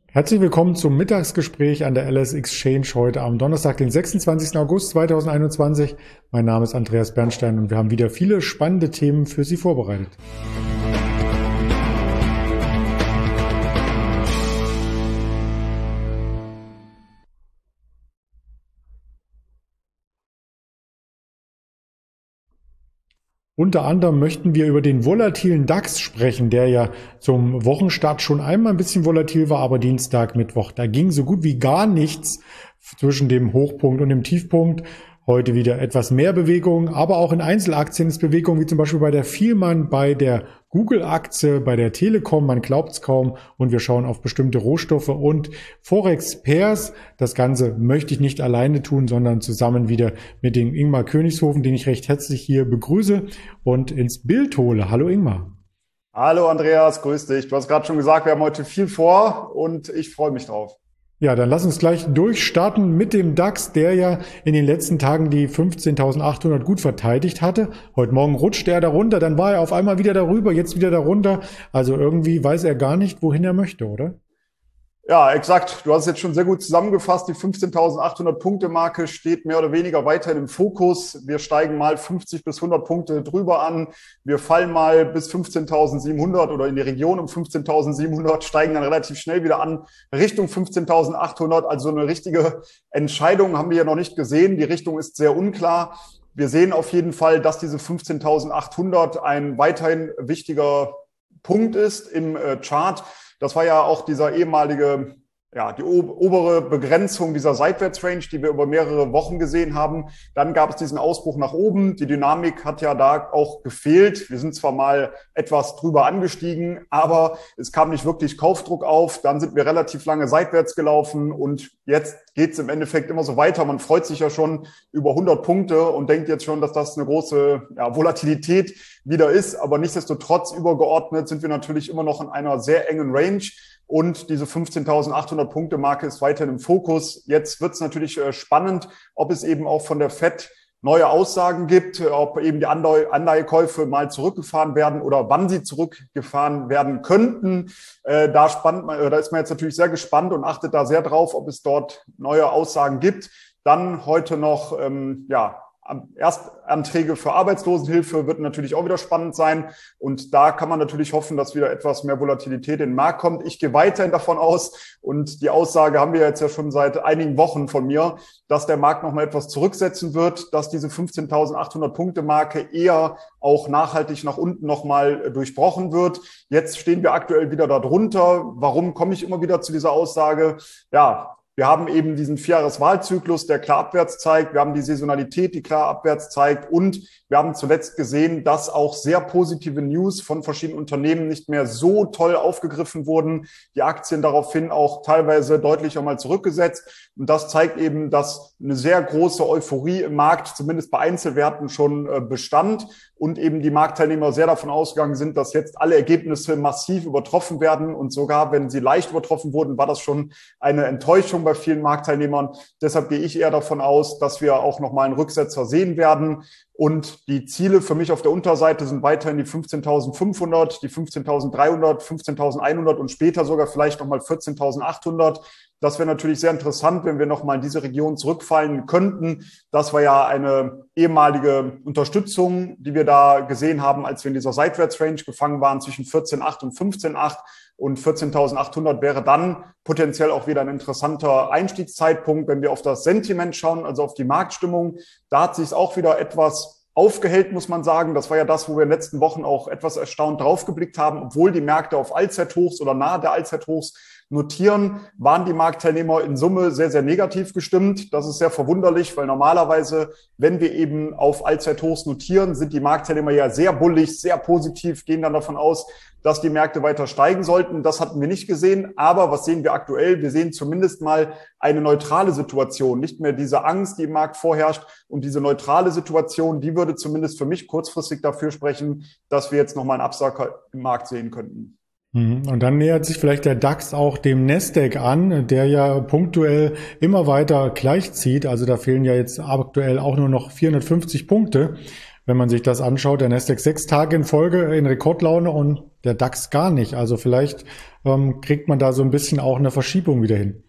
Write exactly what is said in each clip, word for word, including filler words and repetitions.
Herzlich willkommen zum Mittagsgespräch an der L S Exchange heute am Donnerstag, den sechsundzwanzigsten August zweitausendeinundzwanzig. Mein Name ist Andreas Bernstein und wir haben wieder viele spannende Themen für Sie vorbereitet. Unter anderem möchten wir über den volatilen DAX sprechen, der ja zum Wochenstart schon einmal ein bisschen volatil war, aber Dienstag, Mittwoch, da ging so gut wie gar nichts zwischen dem Hochpunkt und dem Tiefpunkt. Heute wieder etwas mehr Bewegung, aber auch in Einzelaktien ist Bewegung, wie zum Beispiel bei der Vielmann, bei der Google-Aktie, bei der Telekom, man glaubt es kaum, und wir schauen auf bestimmte Rohstoffe und Forex Pairs. Das Ganze möchte ich nicht alleine tun, sondern zusammen wieder mit dem Ingmar Königshofen, den ich recht herzlich hier begrüße und ins Bild hole. Hallo Ingmar. Hallo Andreas, grüß dich. Du hast gerade schon gesagt, wir haben heute viel vor und ich freue mich drauf. Ja, dann lass uns gleich durchstarten mit dem DAX, der ja in den letzten Tagen die fünfzehntausendachthundert gut verteidigt hatte. Heute Morgen rutschte er darunter, dann war er auf einmal wieder darüber, jetzt wieder darunter. Also irgendwie weiß er gar nicht, wohin er möchte, oder? Ja, exakt. Du hast es jetzt schon sehr gut zusammengefasst. Die fünfzehntausendachthundert Punkte Marke steht mehr oder weniger weiterhin im Fokus. Wir steigen mal fünfzig bis hundert Punkte drüber an. Wir fallen mal bis fünfzehntausendsiebenhundert oder in die Region um fünfzehntausendsiebenhundert, steigen dann relativ schnell wieder an Richtung fünfzehntausendachthundert. Also eine richtige Entscheidung haben wir ja noch nicht gesehen. Die Richtung ist sehr unklar. Wir sehen auf jeden Fall, dass diese fünfzehntausendachthundert ein weiterhin wichtiger Punkt ist im Chart. Das war ja auch dieser ehemalige, ja, die obere Begrenzung dieser Seitwärtsrange, die wir über mehrere Wochen gesehen haben. Dann gab es diesen Ausbruch nach oben. Die Dynamik hat ja da auch gefehlt. Wir sind zwar mal etwas drüber angestiegen, aber es kam nicht wirklich Kaufdruck auf. Dann sind wir relativ lange seitwärts gelaufen und jetzt geht es im Endeffekt immer so weiter. Man freut sich ja schon über hundert Punkte und denkt jetzt schon, dass das eine große ja, Volatilität wieder ist. Aber nichtsdestotrotz übergeordnet sind wir natürlich immer noch in einer sehr engen Range. Und diese fünfzehntausendachthundert Punkte Marke ist weiterhin im Fokus. Jetzt wird es natürlich spannend, ob es eben auch von der Fed neue Aussagen gibt, ob eben die Anleihekäufe mal zurückgefahren werden oder wann sie zurückgefahren werden könnten. Da, spannt man, da ist man jetzt natürlich sehr gespannt und achtet da sehr drauf, ob es dort neue Aussagen gibt. Dann heute noch, ähm, ja, Erstanträge für Arbeitslosenhilfe wird natürlich auch wieder spannend sein. Und da kann man natürlich hoffen, dass wieder etwas mehr Volatilität in den Markt kommt. Ich gehe weiterhin davon aus, und die Aussage haben wir jetzt ja schon seit einigen Wochen von mir, dass der Markt nochmal etwas zurücksetzen wird, dass diese fünfzehntausendachthundert Punkte Marke eher auch nachhaltig nach unten nochmal durchbrochen wird. Jetzt stehen wir aktuell wieder darunter. Warum komme ich immer wieder zu dieser Aussage? Ja, wir haben eben diesen Vierjahreswahlzyklus, der klar abwärts zeigt. Wir haben die Saisonalität, die klar abwärts zeigt. Und wir haben zuletzt gesehen, dass auch sehr positive News von verschiedenen Unternehmen nicht mehr so toll aufgegriffen wurden. Die Aktien daraufhin auch teilweise deutlich einmal zurückgesetzt. Und das zeigt eben, dass eine sehr große Euphorie im Markt, zumindest bei Einzelwerten, schon bestand. Und eben die Marktteilnehmer sehr davon ausgegangen sind, dass jetzt alle Ergebnisse massiv übertroffen werden. Und sogar, wenn sie leicht übertroffen wurden, war das schon eine Enttäuschung bei vielen Marktteilnehmern. Deshalb gehe ich eher davon aus, dass wir auch nochmal einen Rücksetzer sehen werden. Und die Ziele für mich auf der Unterseite sind weiterhin die fünfzehntausendfünfhundert, die fünfzehntausenddreihundert, fünfzehntausendeinhundert und später sogar vielleicht nochmal vierzehntausendachthundert. Das wäre natürlich sehr interessant, wenn wir nochmal in diese Region zurückfallen könnten. Das war ja eine ehemalige Unterstützung, die wir da gesehen haben, als wir in dieser Seitwärtsrange gefangen waren zwischen vierzehn Komma acht und fünfzehn Komma acht. Und vierzehntausendachthundert wäre dann potenziell auch wieder ein interessanter Einstiegszeitpunkt, wenn wir auf das Sentiment schauen, also auf die Marktstimmung. Da hat sich es auch wieder etwas aufgehellt, muss man sagen. Das war ja das, wo wir in den letzten Wochen auch etwas erstaunt draufgeblickt haben. Obwohl die Märkte auf Allzeithochs oder nahe der Allzeithochs notieren, waren die Marktteilnehmer in Summe sehr, sehr negativ gestimmt. Das ist sehr verwunderlich, weil normalerweise, wenn wir eben auf Allzeithochs notieren, sind die Marktteilnehmer ja sehr bullig, sehr positiv, gehen dann davon aus, dass die Märkte weiter steigen sollten. Das hatten wir nicht gesehen. Aber was sehen wir aktuell? Wir sehen zumindest mal eine neutrale Situation. Nicht mehr diese Angst, die im Markt vorherrscht. Und diese neutrale Situation, die würde zumindest für mich kurzfristig dafür sprechen, dass wir jetzt nochmal einen Absacker im Markt sehen könnten. Und dann nähert sich vielleicht der DAX auch dem Nasdaq an, der ja punktuell immer weiter gleichzieht. Also da fehlen ja jetzt aktuell auch nur noch vierhundertfünfzig Punkte. wenn man sich das anschaut, der Nasdaq sechs Tage in Folge in Rekordlaune und der DAX gar nicht. Also vielleicht ähm, kriegt man da so ein bisschen auch eine Verschiebung wieder hin.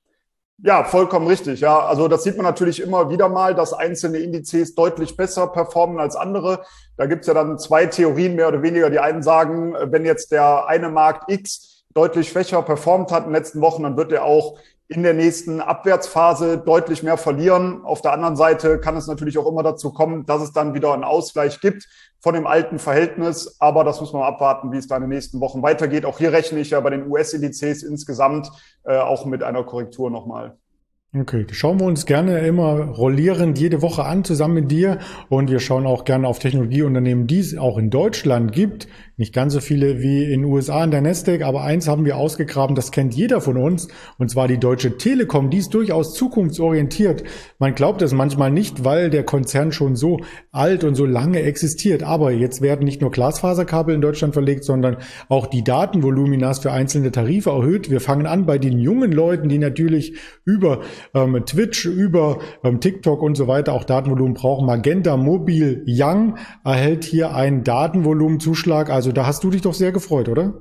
Ja, vollkommen richtig. Ja, also das sieht man natürlich immer wieder mal, dass einzelne Indizes deutlich besser performen als andere. Da gibt's ja dann zwei Theorien mehr oder weniger. Die einen sagen, wenn jetzt der eine Markt X deutlich schwächer performt hat in den letzten Wochen, dann wird er auch in der nächsten Abwärtsphase deutlich mehr verlieren. Auf der anderen Seite kann es natürlich auch immer dazu kommen, dass es dann wieder einen Ausgleich gibt von dem alten Verhältnis. Aber das muss man abwarten, wie es da in den nächsten Wochen weitergeht. Auch hier rechne ich ja bei den U S-Indizes insgesamt äh, auch mit einer Korrektur nochmal. Okay, das schauen wir uns gerne immer rollierend jede Woche an, zusammen mit dir. Und wir schauen auch gerne auf Technologieunternehmen, die es auch in Deutschland gibt. Nicht ganz so viele wie in den U S A in der Nasdaq, aber eins haben wir ausgegraben, das kennt jeder von uns, und zwar die Deutsche Telekom. Die ist durchaus zukunftsorientiert. Man glaubt es manchmal nicht, weil der Konzern schon so alt und so lange existiert. Aber jetzt werden nicht nur Glasfaserkabel in Deutschland verlegt, sondern auch die Datenvoluminas für einzelne Tarife erhöht. Wir fangen an bei den jungen Leuten, die natürlich über ähm, Twitch, über ähm, TikTok und so weiter auch Datenvolumen brauchen. Magenta Mobil Young erhält hier einen Datenvolumenzuschlag. Also da hast du dich doch sehr gefreut, oder?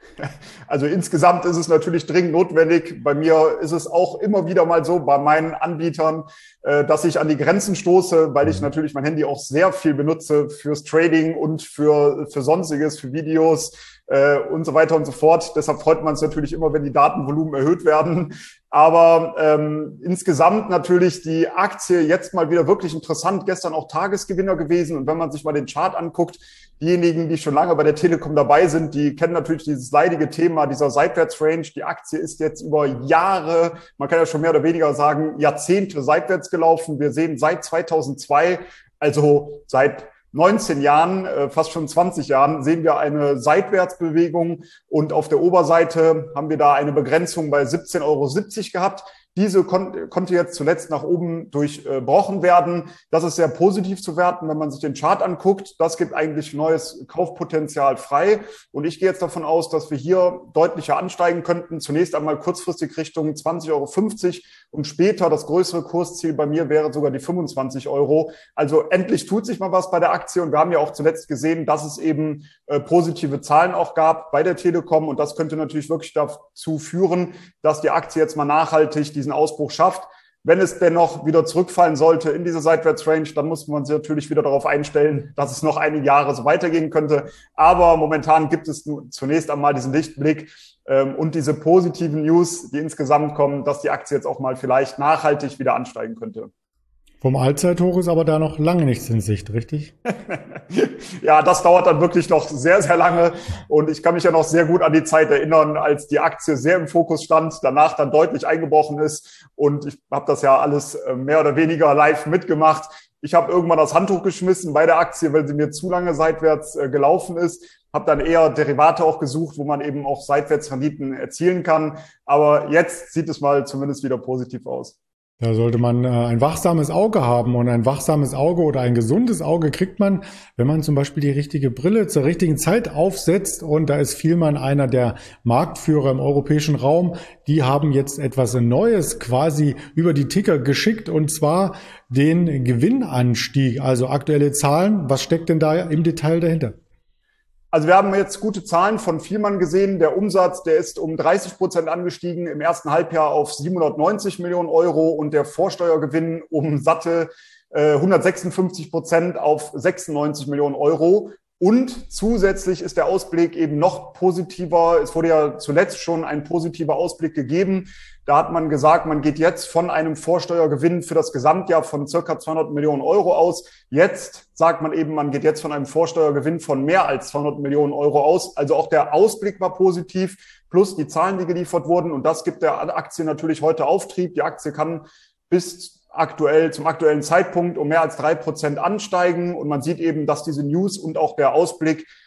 Also insgesamt ist es natürlich dringend notwendig. Bei mir ist es auch immer wieder mal so bei meinen Anbietern, dass ich an die Grenzen stoße, weil ich natürlich mein Handy auch sehr viel benutze fürs Trading und für, für Sonstiges, für Videos äh, und so weiter und so fort. Deshalb freut man es natürlich immer, wenn die Datenvolumen erhöht werden. Aber ähm, insgesamt natürlich die Aktie jetzt mal wieder wirklich interessant. Gestern auch Tagesgewinner gewesen. Und wenn man sich mal den Chart anguckt, diejenigen, die schon lange bei der Telekom dabei sind, die kennen natürlich dieses leidige Thema dieser Seitwärtsrange. Die Aktie ist jetzt über Jahre, man kann ja schon mehr oder weniger sagen, Jahrzehnte seitwärts gelaufen. Wir sehen seit zweitausendzwei, also seit neunzehn Jahren, fast schon zwanzig Jahren, sehen wir eine Seitwärtsbewegung, und auf der Oberseite haben wir da eine Begrenzung bei siebzehn Euro siebzig gehabt. Diese kon- konnte jetzt zuletzt nach oben durchbrochen werden. Das ist sehr positiv zu werten, wenn man sich den Chart anguckt. Das gibt eigentlich neues Kaufpotenzial frei. Und ich gehe jetzt davon aus, dass wir hier deutlicher ansteigen könnten. Zunächst einmal kurzfristig Richtung zwanzig Euro fünfzig und später das größere Kursziel bei mir wäre sogar die fünfundzwanzig Euro. Also endlich tut sich mal was bei der Aktie. Und wir haben ja auch zuletzt gesehen, dass es eben äh, positive Zahlen auch gab bei der Telekom. Und das könnte natürlich wirklich dazu führen, dass die Aktie jetzt mal nachhaltig diesen Ausbruch schafft. Wenn es dennoch wieder zurückfallen sollte in diese Seitwärtsrange, dann muss man sich natürlich wieder darauf einstellen, dass es noch einige Jahre so weitergehen könnte. Aber momentan gibt es zunächst einmal diesen Lichtblick ähm, und diese positiven News, die insgesamt kommen, dass die Aktie jetzt auch mal vielleicht nachhaltig wieder ansteigen könnte. Vom Allzeithoch ist aber da noch lange nichts in Sicht, richtig? Ja, das dauert dann wirklich noch sehr, sehr lange. Und ich kann mich ja noch sehr gut an die Zeit erinnern, als die Aktie sehr im Fokus stand, danach dann deutlich eingebrochen ist. Und ich habe das ja alles mehr oder weniger live mitgemacht. Ich habe irgendwann das Handtuch geschmissen bei der Aktie, weil sie mir zu lange seitwärts gelaufen ist. Habe dann eher Derivate auch gesucht, wo man eben auch Seitwärtsrenditen erzielen kann. Aber jetzt sieht es mal zumindest wieder positiv aus. Da sollte man äh, ein wachsames Auge haben, und ein wachsames Auge oder ein gesundes Auge kriegt man, wenn man zum Beispiel die richtige Brille zur richtigen Zeit aufsetzt, und da ist Vielmann einer der Marktführer im europäischen Raum. Die haben jetzt etwas Neues quasi über die Ticker geschickt, und zwar den Gewinnanstieg, also aktuelle Zahlen. Was steckt denn da im Detail dahinter? Also wir haben jetzt gute Zahlen von Vielmann gesehen. Der Umsatz, der ist um dreißig Prozent angestiegen im ersten Halbjahr auf siebenhundertneunzig Millionen Euro und der Vorsteuergewinn um satte äh, hundertsechsundfünfzig Prozent auf sechsundneunzig Millionen Euro. Und zusätzlich ist der Ausblick eben noch positiver. Es wurde ja zuletzt schon ein positiver Ausblick gegeben. Da hat man gesagt, man geht jetzt von einem Vorsteuergewinn für das Gesamtjahr von circa zweihundert Millionen Euro aus. Jetzt sagt man eben, man geht jetzt von einem Vorsteuergewinn von mehr als zweihundert Millionen Euro aus. Also auch der Ausblick war positiv, plus die Zahlen, die geliefert wurden. Und das gibt der Aktie natürlich heute Auftrieb. Die Aktie kann bis aktuell, zum aktuellen Zeitpunkt um mehr als drei Prozent ansteigen. Und man sieht eben, dass diese News und auch der Ausblick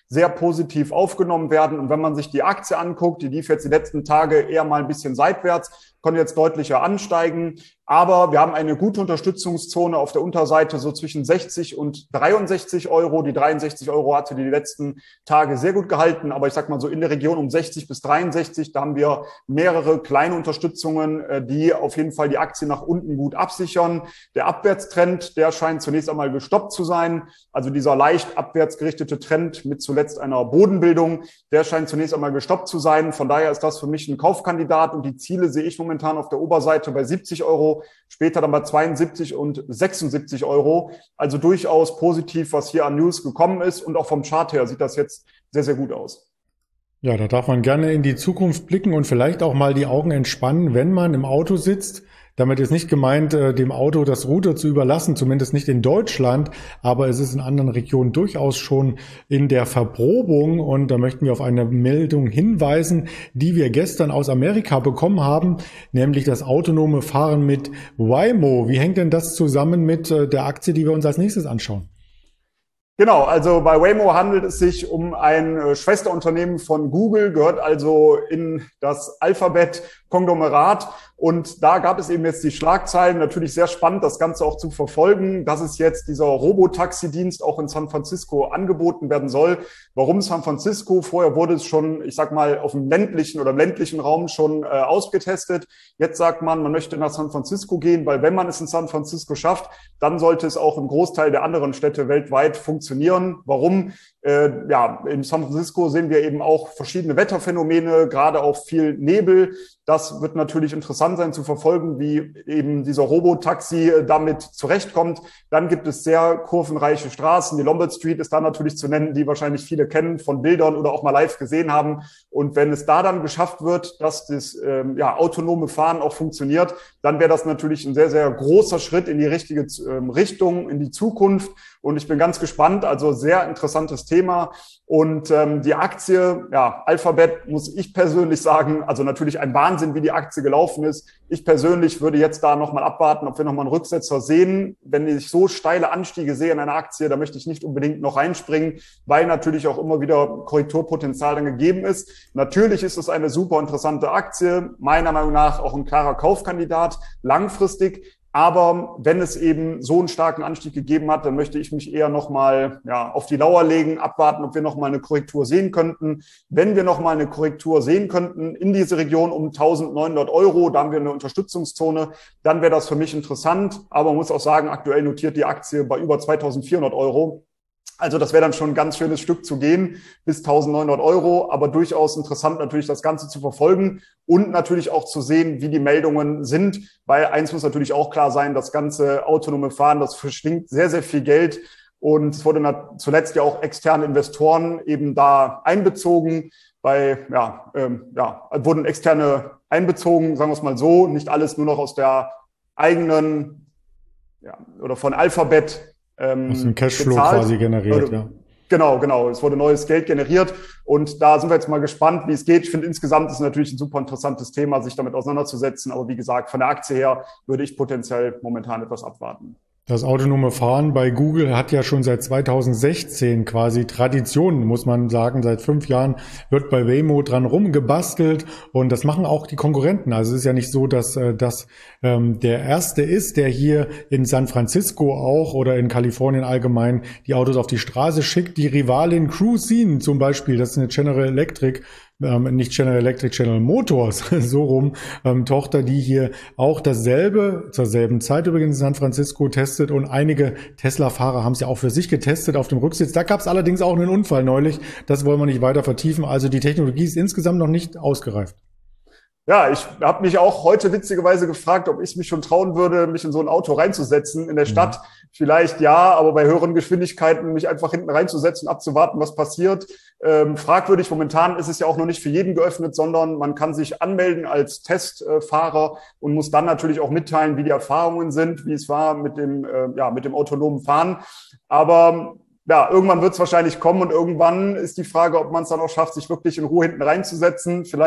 sehr positiv aufgenommen werden. Und wenn man sich die Aktie anguckt, die lief jetzt die letzten Tage eher mal ein bisschen seitwärts, konnte jetzt deutlicher ansteigen. Aber wir haben eine gute Unterstützungszone auf der Unterseite so zwischen sechzig und dreiundsechzig Euro. Die dreiundsechzig Euro hatte die letzten Tage sehr gut gehalten. Aber ich sag mal so in der Region um sechzig bis dreiundsechzig, da haben wir mehrere kleine Unterstützungen, die auf jeden Fall die Aktie nach unten gut absichern. Der Abwärtstrend, der scheint zunächst einmal gestoppt zu sein. Also dieser leicht abwärts gerichtete Trend mit zuletzt einer Bodenbildung, der scheint zunächst einmal gestoppt zu sein. Von daher ist das für mich ein Kaufkandidat und die Ziele sehe ich momentan auf der Oberseite bei siebzig Euro, später dann bei zweiundsiebzig und sechsundsiebzig Euro. Also durchaus positiv, was hier an News gekommen ist und auch vom Chart her sieht das jetzt sehr, sehr gut aus. Ja, da darf man gerne in die Zukunft blicken und vielleicht auch mal die Augen entspannen, wenn man im Auto sitzt. Damit ist nicht gemeint, dem Auto das Ruder zu überlassen, zumindest nicht in Deutschland, aber es ist in anderen Regionen durchaus schon in der Verprobung und da möchten wir auf eine Meldung hinweisen, die wir gestern aus Amerika bekommen haben, nämlich das autonome Fahren mit Waymo. Wie hängt denn das zusammen mit der Aktie, die wir uns als nächstes anschauen? Genau, also bei Waymo handelt es sich um ein Schwesterunternehmen von Google, gehört also in das Alphabet-Konglomerat. Und da gab es eben jetzt die Schlagzeilen, natürlich sehr spannend, das Ganze auch zu verfolgen, dass es jetzt dieser Robotaxi-Dienst auch in San Francisco angeboten werden soll. Warum San Francisco? Vorher wurde es schon, ich sag mal, auf dem ländlichen oder im ländlichen Raum schon äh, ausgetestet. Jetzt sagt man, man möchte nach San Francisco gehen, weil wenn man es in San Francisco schafft, dann sollte es auch im Großteil der anderen Städte weltweit funktionieren. Warum? Äh, ja, in San Francisco sehen wir eben auch verschiedene Wetterphänomene, gerade auch viel Nebel. Das wird natürlich interessant sein zu verfolgen, wie eben dieser Robotaxi damit zurechtkommt. Dann gibt es sehr kurvenreiche Straßen. Die Lombard Street ist da natürlich zu nennen, die wahrscheinlich viele kennen von Bildern oder auch mal live gesehen haben. Und wenn es da dann geschafft wird, dass das ähm, ja, autonome Fahren auch funktioniert, dann wäre das natürlich ein sehr, sehr großer Schritt in die richtige ähm, Richtung, in die Zukunft. Und ich bin ganz gespannt, also sehr interessantes Thema. Und ähm, die Aktie, ja, Alphabet, muss ich persönlich sagen, also natürlich ein Wahnsinn, wie die Aktie gelaufen ist. Ich persönlich würde jetzt da nochmal abwarten, ob wir nochmal einen Rücksetzer sehen. Wenn ich so steile Anstiege sehe in einer Aktie, da möchte ich nicht unbedingt noch reinspringen, weil natürlich auch immer wieder Korrekturpotenzial dann gegeben ist. Natürlich ist es eine super interessante Aktie, meiner Meinung nach auch ein klarer Kaufkandidat, langfristig. Aber wenn es eben so einen starken Anstieg gegeben hat, dann möchte ich mich eher nochmal ja, auf die Lauer legen, abwarten, ob wir nochmal eine Korrektur sehen könnten. Wenn wir nochmal eine Korrektur sehen könnten in diese Region um eintausendneunhundert Euro, da haben wir eine Unterstützungszone, dann wäre das für mich interessant. Aber man muss auch sagen, aktuell notiert die Aktie bei über zweitausendvierhundert Euro. Also das wäre dann schon ein ganz schönes Stück zu gehen, bis eintausendneunhundert Euro, aber durchaus interessant natürlich das Ganze zu verfolgen und natürlich auch zu sehen, wie die Meldungen sind, weil eins muss natürlich auch klar sein, das ganze autonome Fahren, das verschlingt sehr, sehr viel Geld und es wurde zuletzt ja auch externe Investoren eben da einbezogen, bei, ja, ähm, ja, wurden externe einbezogen, sagen wir es mal so, nicht alles nur noch aus der eigenen ja, oder von Alphabet Ähm, aus dem Cashflow bezahlt. Quasi generiert, ja. Genau, genau. Es wurde neues Geld generiert und da sind wir jetzt mal gespannt, wie es geht. Ich finde insgesamt ist es natürlich ein super interessantes Thema, sich damit auseinanderzusetzen. Aber wie gesagt, von der Aktie her würde ich potenziell momentan etwas abwarten. Das autonome Fahren bei Google hat ja schon seit zweitausendsechzehn quasi Tradition, muss man sagen. Seit fünf Jahren wird bei Waymo dran rumgebastelt und das machen auch die Konkurrenten. Also es ist ja nicht so, dass äh, das ähm, der erste ist, der hier in San Francisco auch oder in Kalifornien allgemein die Autos auf die Straße schickt. Die Rivalin Cruise zum Beispiel, das ist eine General Electric, Ähm, nicht General Electric, General Motors, so rum, ähm, Tochter, die hier auch dasselbe, zur selben Zeit übrigens in San Francisco testet und einige Tesla-Fahrer haben es ja auch für sich getestet auf dem Rücksitz. Da gab es allerdings auch einen Unfall neulich, das wollen wir nicht weiter vertiefen, also die Technologie ist insgesamt noch nicht ausgereift. Ja, ich habe mich auch heute witzigerweise gefragt, ob ich mich schon trauen würde, mich in so ein Auto reinzusetzen in der Stadt. Mhm. Vielleicht ja, aber bei höheren Geschwindigkeiten mich einfach hinten reinzusetzen, abzuwarten, was passiert. Ähm, fragwürdig. Momentan ist es ja auch noch nicht für jeden geöffnet, sondern man kann sich anmelden als Testfahrer und muss dann natürlich auch mitteilen, wie die Erfahrungen sind, wie es war mit dem, äh, ja, mit dem autonomen Fahren. Aber ja, irgendwann wird es wahrscheinlich kommen und irgendwann ist die Frage, ob man es dann auch schafft, sich wirklich in Ruhe hinten reinzusetzen. Vielleicht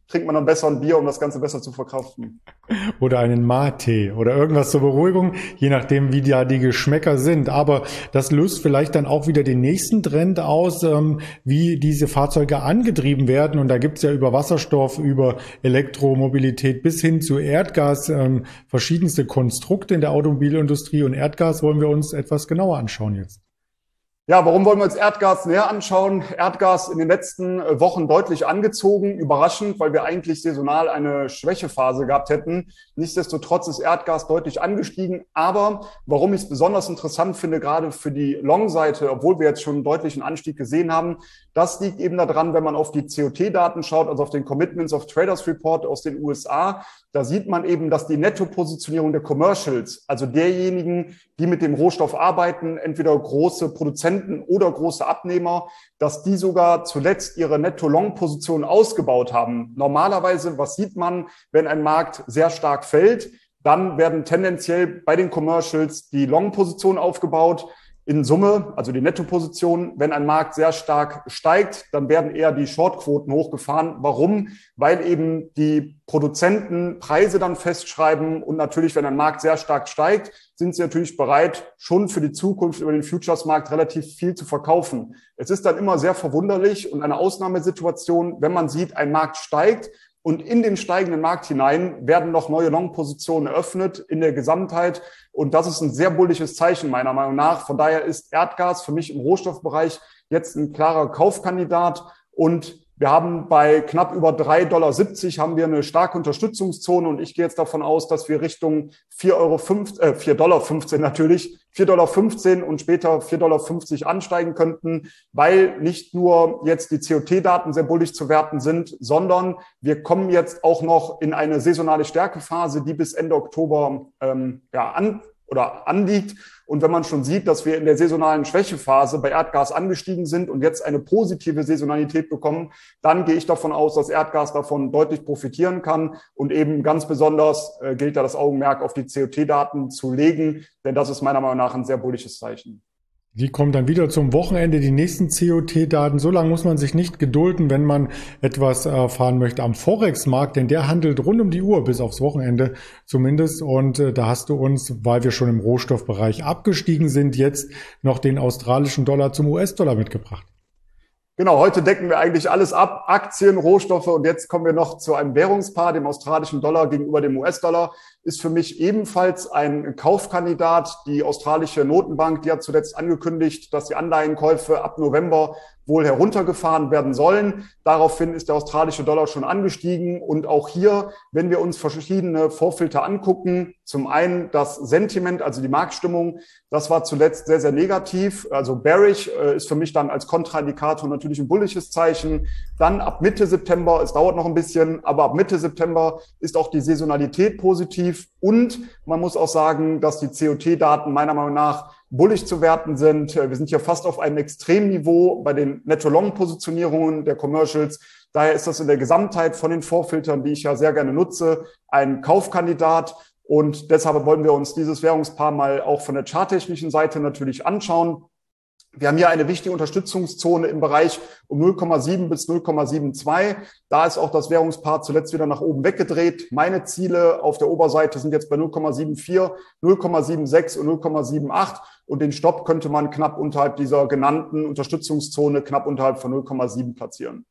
trinkt man dann besser ein Bier, um das Ganze besser zu verkraften. Oder einen Mate oder irgendwas zur Beruhigung, je nachdem, wie da die Geschmäcker sind. Aber das löst vielleicht dann auch wieder den nächsten Trend aus, ähm, wie diese Fahrzeuge angetrieben werden. Und da gibt's ja über Wasserstoff, über Elektromobilität bis hin zu Erdgas ähm, verschiedenste Konstrukte in der Automobilindustrie. Und Erdgas wollen wir uns etwas genauer anschauen jetzt. Ja, warum wollen wir uns Erdgas näher anschauen? Erdgas in den letzten Wochen deutlich angezogen, überraschend, weil wir eigentlich saisonal eine Schwächephase gehabt hätten. Nichtsdestotrotz ist Erdgas deutlich angestiegen. Aber warum ich es besonders interessant finde, gerade für die Long-Seite, obwohl wir jetzt schon einen deutlichen Anstieg gesehen haben, das liegt eben daran, wenn man auf die C O T-Daten schaut, also auf den Commitments of Traders Report aus den U S A. Da sieht man eben, dass die Nettopositionierung der Commercials, also derjenigen, die mit dem Rohstoff arbeiten, entweder große Produzenten oder große Abnehmer, dass die sogar zuletzt ihre Netto-Long-Position ausgebaut haben. Normalerweise, was sieht man, wenn ein Markt sehr stark fällt? Dann werden tendenziell bei den Commercials die Long-Positionen aufgebaut. In Summe, also die Nettoposition, wenn ein Markt sehr stark steigt, dann werden eher die Shortquoten hochgefahren. Warum? Weil eben die Produzenten Preise dann festschreiben und natürlich, wenn ein Markt sehr stark steigt, sind sie natürlich bereit, schon für die Zukunft über den Futures-Markt relativ viel zu verkaufen. Es ist dann immer sehr verwunderlich und eine Ausnahmesituation, wenn man sieht, ein Markt steigt, und in den steigenden Markt hinein werden noch neue Long-Positionen eröffnet in der Gesamtheit. Und das ist ein sehr bullisches Zeichen meiner Meinung nach. Von daher ist Erdgas für mich im Rohstoffbereich jetzt ein klarer Kaufkandidat. Und wir haben bei knapp über drei Komma siebzig Dollar haben wir eine starke Unterstützungszone. Und ich gehe jetzt davon aus, dass wir Richtung vier Euro fünfzehn, äh, vier Komma fünfzehn Dollar natürlich, vier Komma fünfzehn Dollar und später vier Komma fünfzig Dollar ansteigen könnten, weil nicht nur jetzt die C O T-Daten sehr bullig zu werten sind, sondern wir kommen jetzt auch noch in eine saisonale Stärkephase, die bis Ende Oktober ähm, ja, an oder anliegt. Und wenn man schon sieht, dass wir in der saisonalen Schwächephase bei Erdgas angestiegen sind und jetzt eine positive Saisonalität bekommen, dann gehe ich davon aus, dass Erdgas davon deutlich profitieren kann. Und eben ganz besonders äh, gilt da das Augenmerk auf die C O T-Daten zu legen, denn das ist meiner Meinung nach ein sehr bullisches Zeichen. Die kommen dann wieder zum Wochenende, die nächsten C O T-Daten. So lange muss man sich nicht gedulden, wenn man etwas erfahren möchte am Forex-Markt, denn der handelt rund um die Uhr, bis aufs Wochenende zumindest. Und äh, da hast du uns, weil wir schon im Rohstoffbereich abgestiegen sind, jetzt noch den australischen Dollar zum U S-Dollar mitgebracht. Genau, heute decken wir eigentlich alles ab, Aktien, Rohstoffe, und jetzt kommen wir noch zu einem Währungspaar, dem australischen Dollar gegenüber dem U S-Dollar. Ist für mich ebenfalls ein Kaufkandidat. Die australische Notenbank, die hat zuletzt angekündigt, dass die Anleihenkäufe ab November wohl heruntergefahren werden sollen. Daraufhin ist der australische Dollar schon angestiegen. Und auch hier, wenn wir uns verschiedene Vorfilter angucken, zum einen das Sentiment, also die Marktstimmung, das war zuletzt sehr, sehr negativ. Also bearish äh, ist für mich dann als Kontraindikator natürlich ein bullisches Zeichen. Dann ab Mitte September, es dauert noch ein bisschen, aber ab Mitte September ist auch die Saisonalität positiv. Und man muss auch sagen, dass die C O T-Daten meiner Meinung nach bullig zu werten sind. Wir sind hier fast auf einem Extremniveau bei den Netto-Long-Positionierungen der Commercials. Daher ist das in der Gesamtheit von den Vorfiltern, die ich ja sehr gerne nutze, ein Kaufkandidat. Und deshalb wollen wir uns dieses Währungspaar mal auch von der charttechnischen Seite natürlich anschauen. Wir haben hier eine wichtige Unterstützungszone im Bereich um null Komma sieben bis null Komma zweiundsiebzig. Da ist auch das Währungspaar zuletzt wieder nach oben weggedreht. Meine Ziele auf der Oberseite sind jetzt bei null Komma vierundsiebzig, null Komma sechsundsiebzig und null Komma achtundsiebzig. Und den Stopp könnte man knapp unterhalb dieser genannten Unterstützungszone, knapp unterhalb von null Komma sieben platzieren.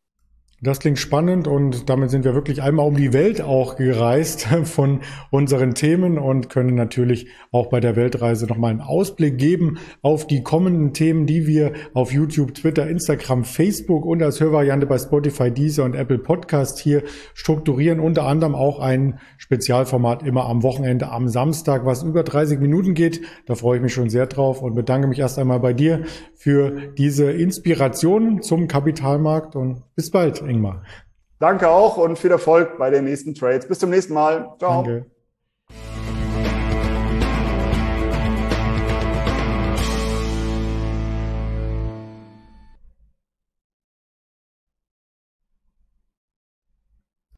Das klingt spannend und damit sind wir wirklich einmal um die Welt auch gereist von unseren Themen und können natürlich auch bei der Weltreise nochmal einen Ausblick geben auf die kommenden Themen, die wir auf YouTube, Twitter, Instagram, Facebook und als Hörvariante bei Spotify, Deezer und Apple Podcast hier strukturieren. Unter anderem auch ein Spezialformat immer am Wochenende, am Samstag, was über dreißig Minuten geht. Da freue ich mich schon sehr drauf und bedanke mich erst einmal bei dir für diese Inspiration zum Kapitalmarkt und bis bald, Ingmar. Danke auch und viel Erfolg bei den nächsten Trades. Bis zum nächsten Mal. Ciao. Danke.